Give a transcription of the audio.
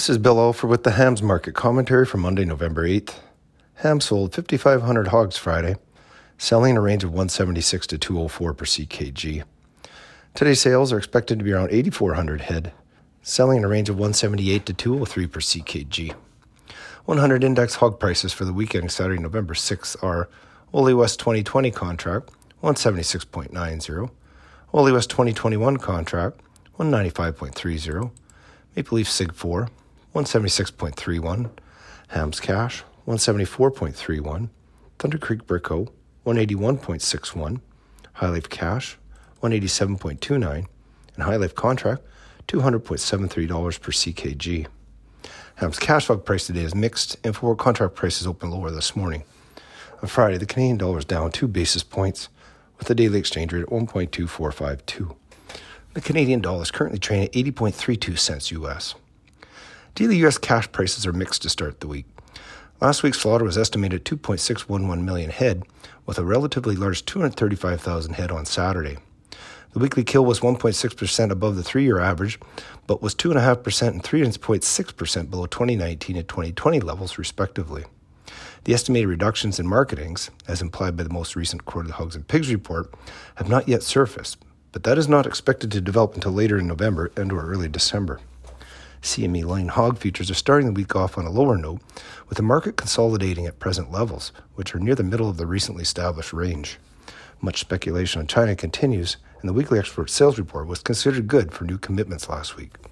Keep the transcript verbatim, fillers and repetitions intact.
This is Bill Alford with the Hams Market Commentary for Monday, November eighth. Hams sold fifty-five hundred hogs Friday, selling in a range of one seventy-six to two oh four per C K G. Today's sales are expected to be around eighty-four hundred head, selling in a range of one seventy-eight to two oh three per C K G. one hundred index hog prices for the weekend Saturday, November sixth are Ole West twenty twenty contract, one seventy-six point nine zero, Ole West twenty twenty-one contract, one ninety-five point three zero, Maple Leaf Sig four, one seventy-six point three one, Hams Cash, one seventy-four point three one, Thunder Creek Brico, one eighty-one point six one, High Life Cash, one eighty-seven point two nine, and High Life Contract, two hundred point seven three dollars per C K G. Hams Cash hog price today is mixed, and forward contract prices open lower this morning. On Friday, the Canadian dollar is down two basis points, with the daily exchange rate at one point two four five two. The Canadian dollar is currently trading at eighty point three two cents U S. Daily U S cash prices are mixed to start the week. Last week's slaughter was estimated at two point six one one million head, with a relatively large two hundred thirty-five thousand head on Saturday. The weekly kill was one point six percent above the three-year average, but was two point five percent and three point six percent below twenty nineteen and twenty twenty levels, respectively. The estimated reductions in marketings, as implied by the most recent quarterly hogs and pigs report, have not yet surfaced, but that is not expected to develop until later in November and or early December. C M E line hog futures are starting the week off on a lower note, with the market consolidating at present levels, which are near the middle of the recently established range. Much speculation on China continues, and the weekly export sales report was considered good for new commitments last week.